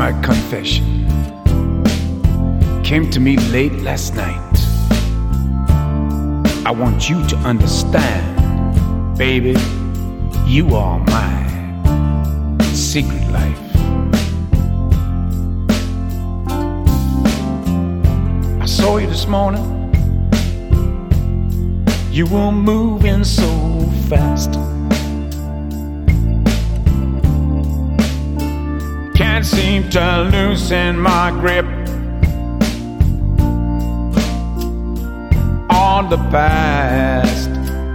my confession. Came to me late last night. I want you to understand, baby, you are my secret life. I saw you this morning. You were moving so fast. Can't seem to loosen my grip on the past.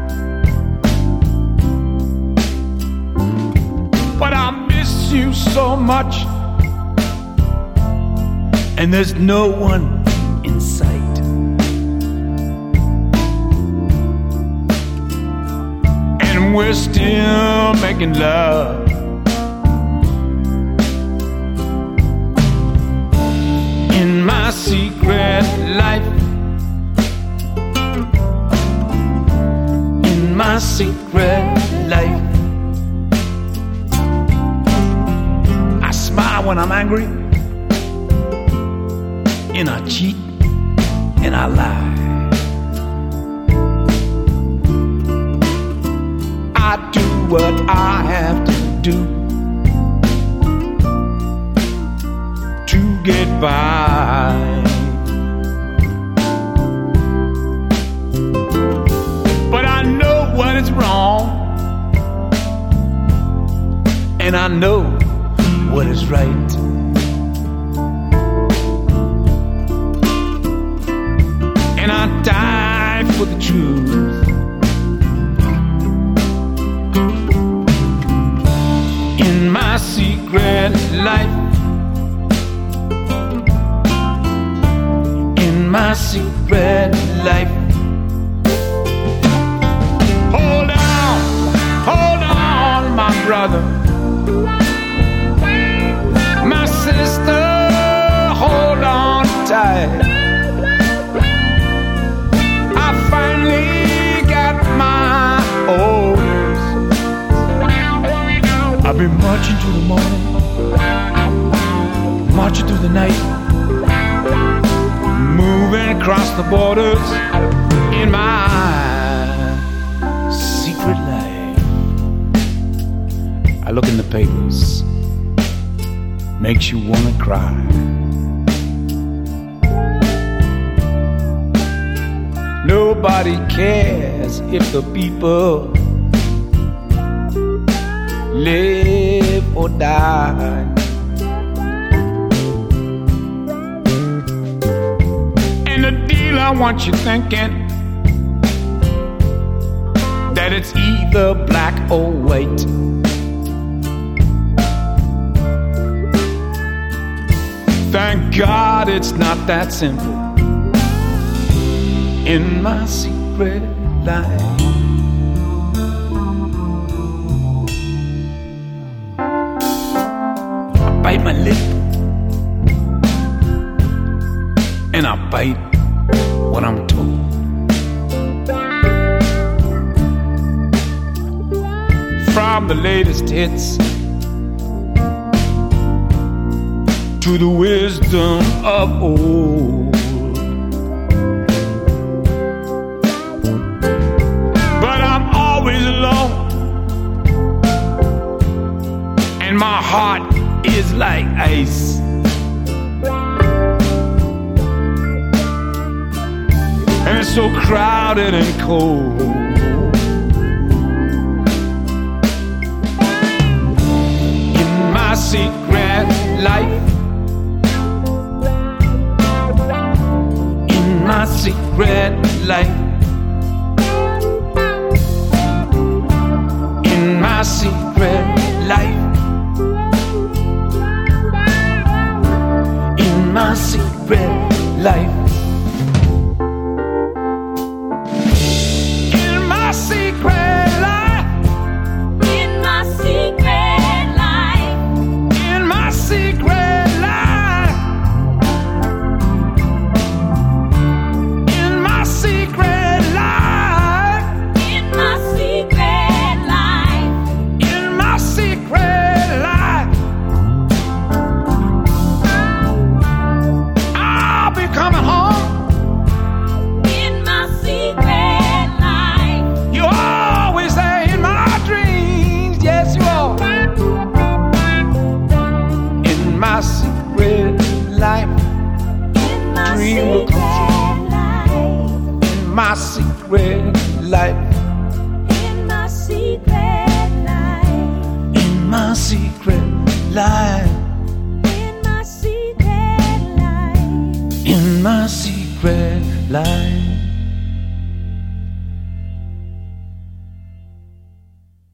But I miss you so much, and there's no one in sight. And we're still making love. In my secret life, in my secret life, I smile when I'm angry, and I cheat and I lie. I do what I have to do to get by. But I know what is wrong, and I know what is right. And I die for the truth. In my secret life, my secret life. Hold on, my brother, my sister, hold on tight. I finally got my orders. I've been marching through the morning, marching through the night, moving across the borders in my secret life. I look in the papers, makes you wanna cry. Nobody cares if the people live or die. I want you thinking that it's either black or white. Thank God it's not that simple. In my secret life, I bite my lip and I bite what I'm told. From the latest hits to the wisdom of old. But I'm always alone, and my heart is like ice. And it's so crowded and cold. In my secret life, in my secret life, in my secret life, in my secret life. dream will come true. In my secret life. In my secret life. In my secret life. In my secret life. In my secret life.